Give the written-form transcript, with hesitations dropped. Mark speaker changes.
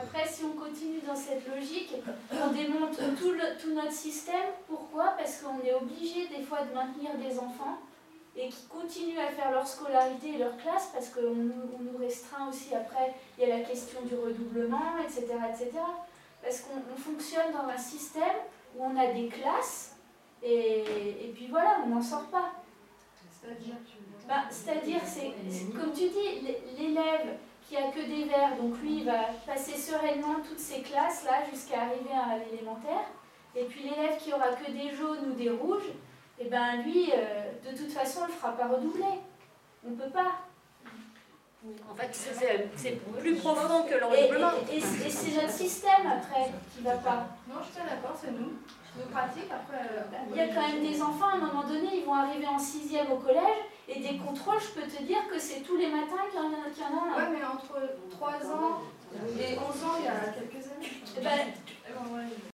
Speaker 1: après, si on continue dans cette logique, on démonte tout notre système. Pourquoi? Parce qu'on est obligé des fois de maintenir des enfants et qui continuent à faire leur scolarité et leur classe, parce qu'on nous restreint aussi après, il y a la question du redoublement, etc. etc. Parce qu'on fonctionne dans un système où on a des classes, et puis voilà, on n'en sort pas. C'est-à-dire, c'est comme tu dis, l'élève qui a que des verts, donc lui il va passer sereinement toutes ces classes-là jusqu'à arriver à l'élémentaire, et puis l'élève qui aura que des jaunes ou des rouges, et ben lui, de toute façon, on ne le fera pas redoubler. On ne peut pas.
Speaker 2: En fait, c'est plus profond que le redoublement.
Speaker 1: Et c'est notre système après qui ne va pas.
Speaker 3: Non, je suis d'accord, c'est nous. Nos pratiques, après...
Speaker 1: Il y a quand même des enfants, à un moment donné, ils vont arriver en 6e au collège, et des contrôles, je peux te dire que c'est tous les matins qu'il y en a un.
Speaker 3: Ouais, mais entre 3 ans et 11 ans, il y a quelques années.